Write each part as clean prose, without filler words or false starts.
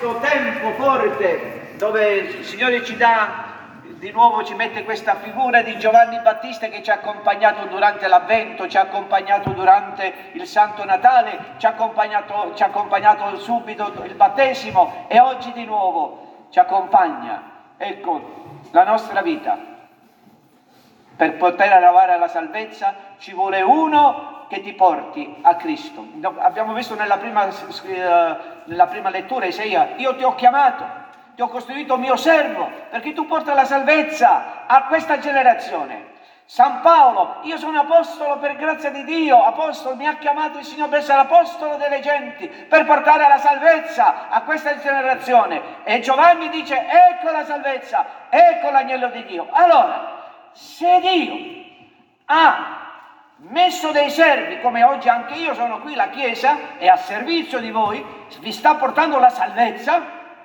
questo tempo forte dove il Signore ci dà, di nuovo ci mette questa figura di Giovanni Battista che ci ha accompagnato durante l'Avvento, ci ha accompagnato durante il Santo Natale, ci ha accompagnato subito il battesimo e oggi di nuovo ci accompagna. Ecco, la nostra vita. Per poter arrivare alla salvezza ci vuole uno che ti porti a Cristo. Abbiamo visto nella prima lettura Isaia: io ti ho chiamato, ti ho costituito mio servo, perché tu porti la salvezza a questa generazione. San Paolo: io sono apostolo per grazia di Dio, apostolo, mi ha chiamato il Signore per essere apostolo delle genti, per portare la salvezza a questa generazione. E Giovanni dice: ecco la salvezza, ecco l'agnello di Dio. Allora, se Dio ha messo dei servi, come oggi anche io sono qui, la Chiesa è a servizio di voi, vi sta portando la salvezza,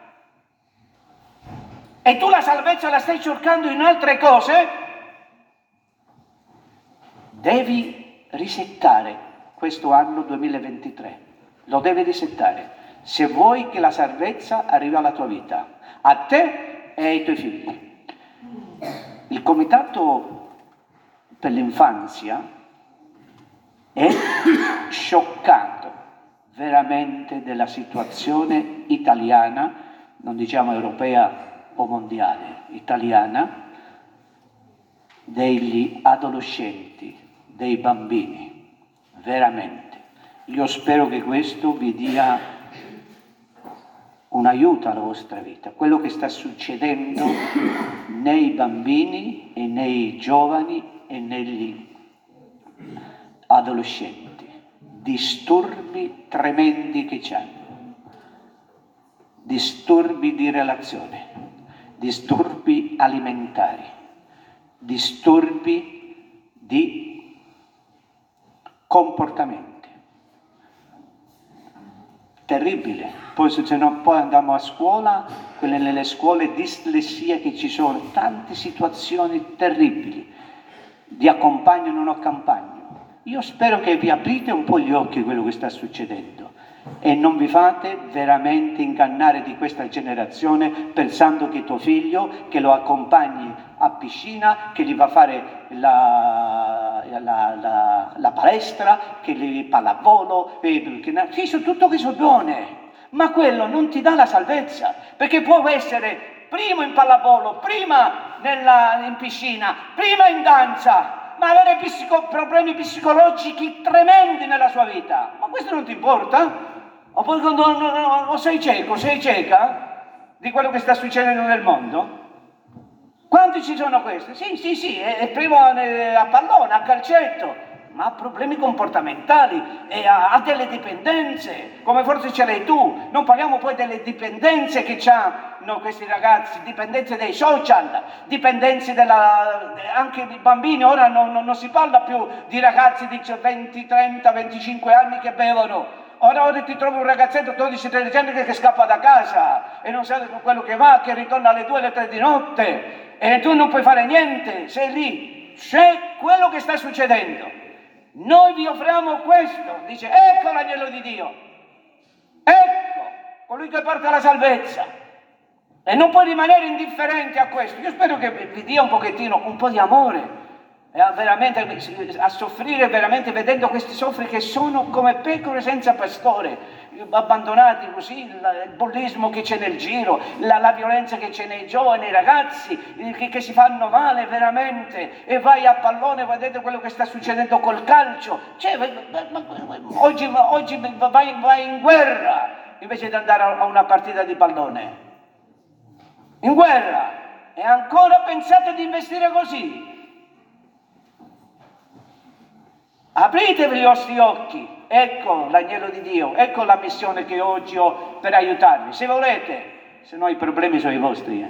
e tu la salvezza la stai cercando in altre cose, devi risettare questo anno 2023, lo devi risettare, se vuoi che la salvezza arrivi alla tua vita, a te e ai tuoi figli. Il Comitato per l'infanzia è scioccato veramente della situazione italiana, non diciamo europea o mondiale, italiana, degli adolescenti, dei bambini, veramente. Io spero che questo vi dia un aiuto alla vostra vita, quello che sta succedendo nei bambini e nei giovani e negli adolescenti, disturbi tremendi che c'hanno, disturbi di relazione, disturbi alimentari, disturbi di comportamenti. Terribile. Poi se no, poi andiamo a scuola, quelle nelle scuole dislessia che ci sono, tante situazioni terribili, di accompagno e non accompagno. Io spero che vi aprite un po' gli occhi a quello che sta succedendo e non vi fate veramente ingannare di questa generazione pensando che tuo figlio, che lo accompagni a piscina, che gli va a fare la palestra, che gli pallavolo, sì, sono tutto che sono buone, ma quello non ti dà la salvezza, perché può essere primo in pallavolo, prima in piscina, prima in danza, ma avere problemi psicologici tremendi nella sua vita. Ma questo non ti importa? Oppure o sei cieca di quello che sta succedendo nel mondo? Quanti ci sono questi? Sì, è primo a pallone, a calcetto, ma ha problemi comportamentali e ha delle dipendenze, come forse ce l'hai tu. Non parliamo poi delle dipendenze che hanno questi ragazzi, dipendenze dei social, dipendenze anche di bambini. Ora non si parla più di ragazzi di 20, 30, 25 anni che bevono. Ora ti trovi un ragazzetto 12-13 anni che scappa da casa e non sa quello che va, che ritorna alle 2, alle 3 di notte e tu non puoi fare niente, sei lì. C'è quello che sta succedendo. Noi vi offriamo questo, dice: ecco l'agnello di Dio, ecco colui che porta la salvezza, e non puoi rimanere indifferenti a questo. Io spero che vi dia un po' di amore, a soffrire veramente, vedendo questi soffri che sono come pecore senza pastore, abbandonati così, il bullismo che c'è nel giro, la violenza che c'è nei giovani, nei ragazzi che si fanno male veramente, e vai a pallone, vedete quello che sta succedendo col calcio, oggi vai in guerra invece di andare a una partita di pallone, in guerra, e ancora pensate di investire così? Apritevi i vostri occhi, ecco l'agnello di Dio, ecco la missione che oggi ho per aiutarvi, se volete, se no i problemi sono i vostri.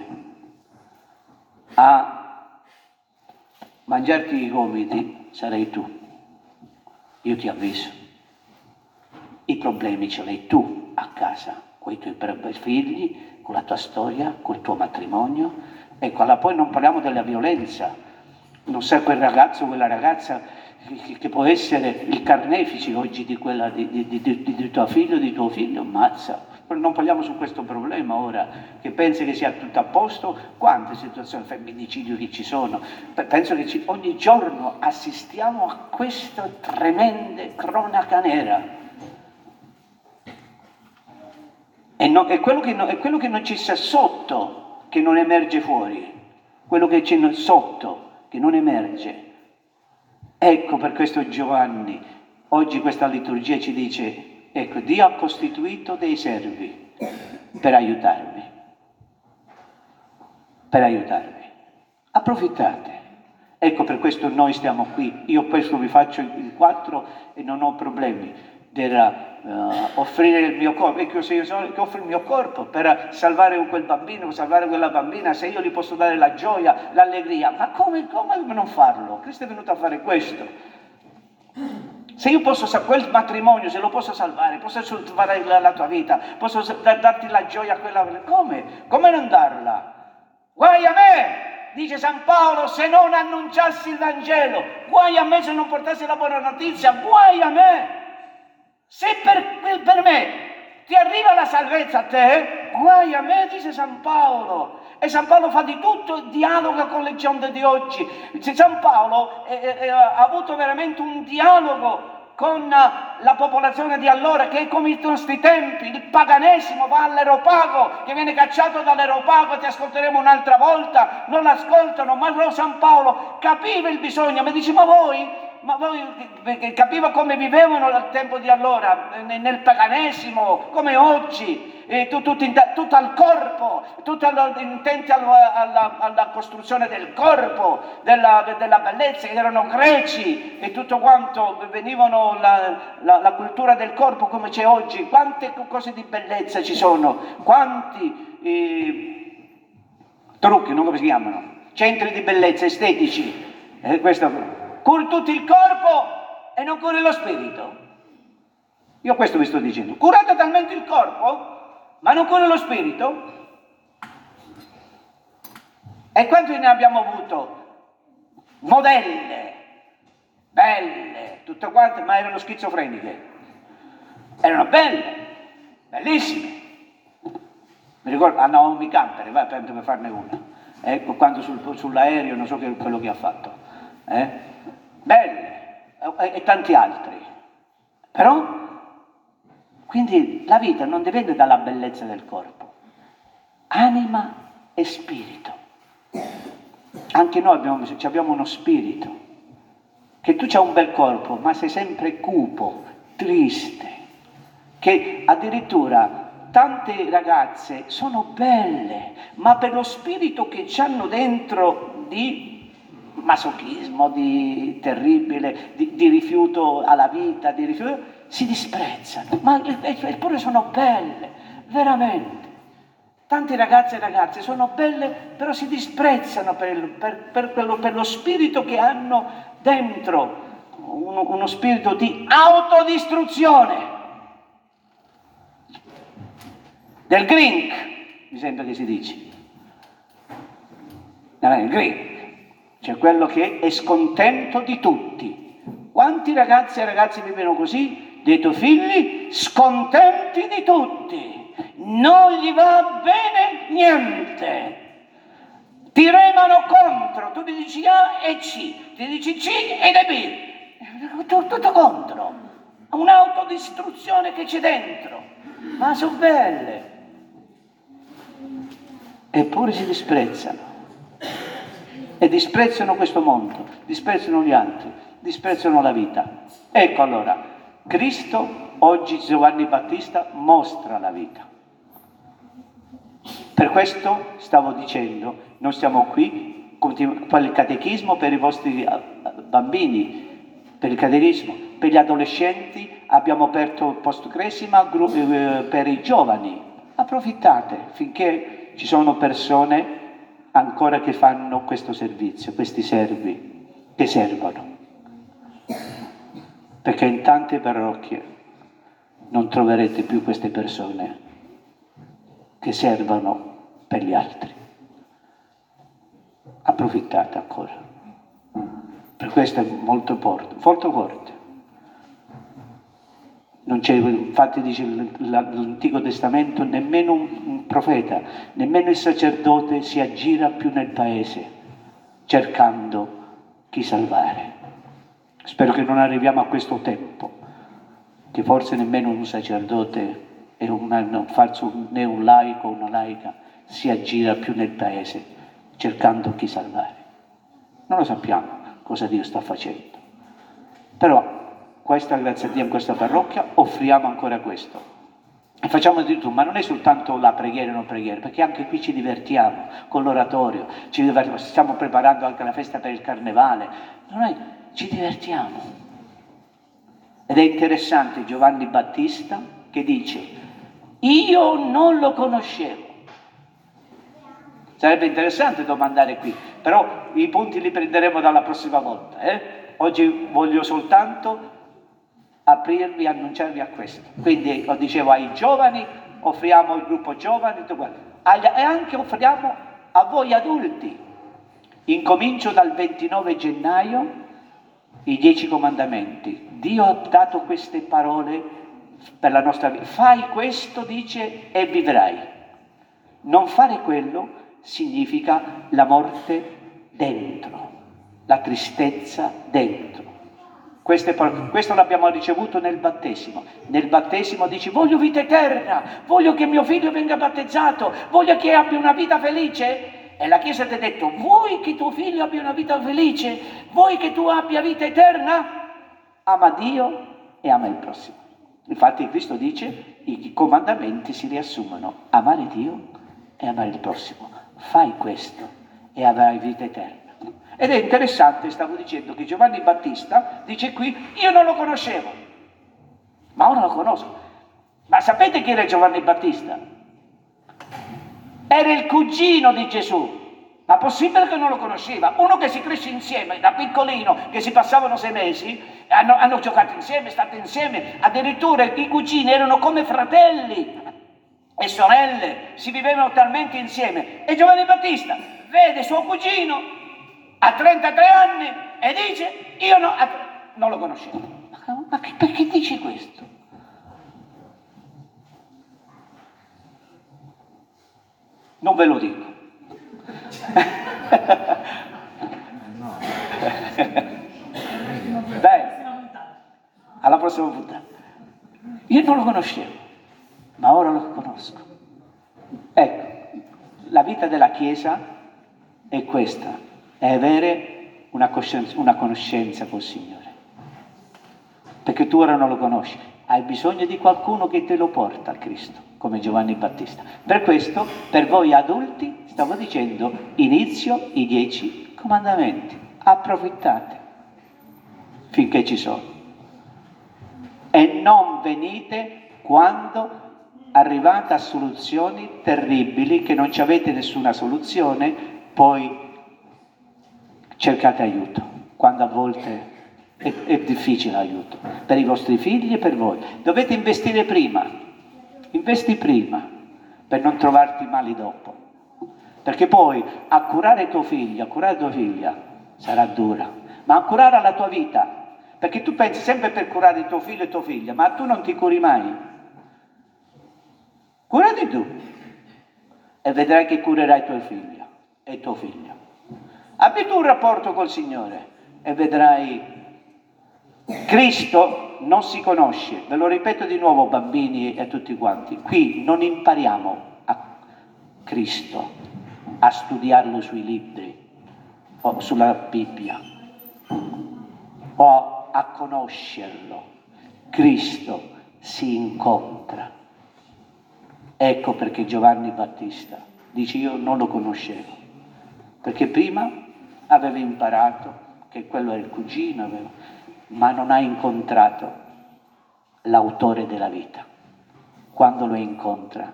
A mangiarti i gomiti sarei tu, io ti avviso, i problemi ce li hai tu a casa, con i tuoi figli, con la tua storia, col tuo matrimonio, ecco, allora poi non parliamo della violenza, non sai quel ragazzo o quella ragazza che può essere il carnefice oggi di quella di tuo figlio, ammazza. non parliamo su questo problema ora, che pensi che sia tutto a posto. Quante situazioni, femminicidio che ci sono, penso che ogni giorno assistiamo a questa tremenda cronaca nera. È quello che non ci sta sotto, che non emerge fuori, quello che c'è sotto, che non emerge. Ecco, per questo Giovanni, oggi questa liturgia ci dice, ecco, Dio ha costituito dei servi per aiutarvi. Per aiutarvi. Approfittate. Ecco, per questo noi stiamo qui. Io questo vi faccio in 4 e non ho problemi per offrire il mio corpo. Ecco, se io sono che offro il mio corpo per salvare quel bambino, salvare quella bambina, se io gli posso dare la gioia, l'allegria, ma come non farlo? Cristo è venuto a fare questo. Se io posso, quel matrimonio, se lo posso salvare salvare la tua vita, posso darti la gioia, quella, come non darla? Guai a me, dice San Paolo, se non annunciassi il Vangelo, guai a me se non portassi la buona notizia, guai a me. Se per me ti arriva la salvezza a te, guai a me, dice San Paolo. E San Paolo fa di tutto, dialoga con le gente di oggi. San Paolo ha avuto veramente un dialogo con la popolazione di allora, che è come i nostri tempi. Il paganesimo va all'Areopago, che viene cacciato dall'Areopago, ti ascolteremo un'altra volta, non l'ascoltano, ma San Paolo capiva il bisogno, mi dice, ma voi capiva come vivevano al tempo di allora, nel paganesimo, come oggi, tutto al corpo, tutto intenti alla costruzione del corpo, della bellezza, che erano greci e tutto quanto, venivano la cultura del corpo come c'è oggi. Quante cose di bellezza ci sono, quanti trucchi, non come si chiamano, centri di bellezza estetici, questo. Curi tutto il corpo e non curi lo spirito. Io questo vi sto dicendo. Curate talmente il corpo, ma non curi lo spirito. E quanti ne abbiamo avuto? Modelle, belle, tutte quante, ma erano schizofreniche. Erano belle, bellissime. Mi ricordo a Naomi Campbell, per farne una. Ecco, quando sull'aereo, non so quello che ha fatto. Belle, e tanti altri. Però, quindi la vita non dipende dalla bellezza del corpo, anima e spirito. Anche noi abbiamo uno spirito, che tu c'hai un bel corpo, ma sei sempre cupo, triste, che addirittura tante ragazze sono belle, ma per lo spirito che hanno dentro di masochismo, di terribile, di rifiuto alla vita, di rifiuto, si disprezzano, ma eppure sono belle, veramente. Tanti ragazzi e ragazze sono belle, però si disprezzano per lo spirito che hanno dentro, uno spirito di autodistruzione. Del Grink, mi sembra che si dice. Non è il Grink. C'è quello che è scontento di tutti. Quanti ragazzi e ragazzi vivono così? Dei tuoi figli scontenti di tutti. Non gli va bene niente. Ti remano contro. Tu gli dici A e C. Ti dici C ed è B. Tutto contro. Un'autodistruzione che c'è dentro. Ma sono belle. Eppure si disprezzano. E disprezzano questo mondo, disprezzano gli altri, disprezzano la vita. Ecco allora, Cristo, oggi Giovanni Battista, mostra la vita. Per questo stavo dicendo, noi stiamo qui per il catechismo per i vostri bambini, per il catechismo, per gli adolescenti abbiamo aperto post-cresima per i giovani. Approfittate finché ci sono persone ancora che fanno questo servizio, questi servi che servono. Perché in tante parrocchie non troverete più queste persone che servono per gli altri. Approfittate ancora. Per questo è molto forte. Non c'è, infatti dice l'Antico Testamento, nemmeno un profeta, nemmeno il sacerdote si aggira più nel paese cercando chi salvare. Spero che non arriviamo a questo tempo, che forse nemmeno un sacerdote e né un laico o una laica si aggira più nel paese cercando chi salvare. Non lo sappiamo cosa Dio sta facendo. Però questa, grazie a Dio, in questa parrocchia offriamo ancora questo. E facciamo di tutto, ma non è soltanto la preghiera e non preghiera, perché anche qui ci divertiamo con l'oratorio, stiamo preparando anche la festa per il carnevale, noi ci divertiamo. Ed è interessante Giovanni Battista che dice: io non lo conoscevo. Sarebbe interessante domandare qui, però i punti li prenderemo dalla prossima volta. Oggi voglio soltanto aprirvi, annunciarvi a questo. Quindi lo dicevo ai giovani, offriamo il gruppo giovani, e anche offriamo a voi adulti. Incomincio dal 29 gennaio i 10 comandamenti. Dio ha dato queste parole per la nostra vita. Fai questo, dice, e vivrai. Non fare quello significa la morte dentro, la tristezza dentro. Questo l'abbiamo ricevuto nel battesimo. Nel battesimo dici: voglio vita eterna, voglio che mio figlio venga battezzato, voglio che abbia una vita felice. E la Chiesa ti ha detto: vuoi che tuo figlio abbia una vita felice? Vuoi che tu abbia vita eterna? Ama Dio e ama il prossimo. Infatti Cristo dice: i comandamenti si riassumono: amare Dio e amare il prossimo. Fai questo e avrai vita eterna. Ed è interessante, stavo dicendo, che Giovanni Battista dice qui: io non lo conoscevo, ma ora lo conosco. Ma sapete chi era Giovanni Battista? Era il cugino di Gesù. Ma possibile che non lo conosceva? Uno che si cresce insieme, da piccolino, che si passavano 6 mesi, hanno giocato insieme, stati insieme, addirittura i cugini erano come fratelli e sorelle, si vivevano talmente insieme. E Giovanni Battista vede suo cugino a 33 anni e dice: io non lo conoscevo. Ma perché dici questo? Non ve lo dico. Beh, alla prossima puntata. Io non lo conoscevo, ma ora lo conosco. Ecco, la vita della Chiesa è questa: è avere una conoscenza col Signore. Perché tu ora non lo conosci, hai bisogno di qualcuno che te lo porta a Cristo, come Giovanni Battista. Per questo, per voi adulti, stavo dicendo, inizio i 10 comandamenti. Approfittate finché ci sono. E non venite quando arrivate a soluzioni terribili, che non ci avete nessuna soluzione, poi cercate aiuto, quando a volte è difficile l'aiuto, per i vostri figli e per voi. Dovete investire prima, investi prima, per non trovarti mali dopo. Perché poi a curare tuo figlio, a curare tua figlia, sarà dura, ma a curare la tua vita, perché tu pensi sempre per curare tuo figlio e tua figlia, ma tu non ti curi mai. Curati tu e vedrai che curerai tua figlia e tuo figlio. Abbi tu un rapporto col Signore e vedrai. Cristo non si conosce, ve lo ripeto di nuovo, bambini e tutti quanti, qui non impariamo a Cristo, a studiarlo sui libri o sulla Bibbia o a conoscerlo. Cristo si incontra. Ecco perché Giovanni Battista dice: io non lo conoscevo, perché prima aveva imparato che quello era il cugino, ma non ha incontrato l'autore della vita. Quando lo incontra,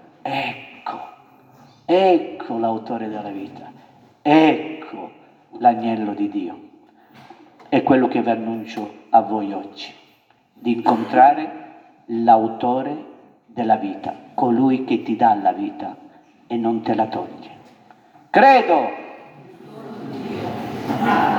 ecco l'autore della vita, ecco l'agnello di Dio. È quello che vi annuncio a voi oggi, di incontrare l'autore della vita, colui che ti dà la vita e non te la toglie. Credo.